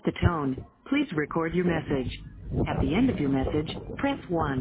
the tone, please record your message. At the end of your message, press 1.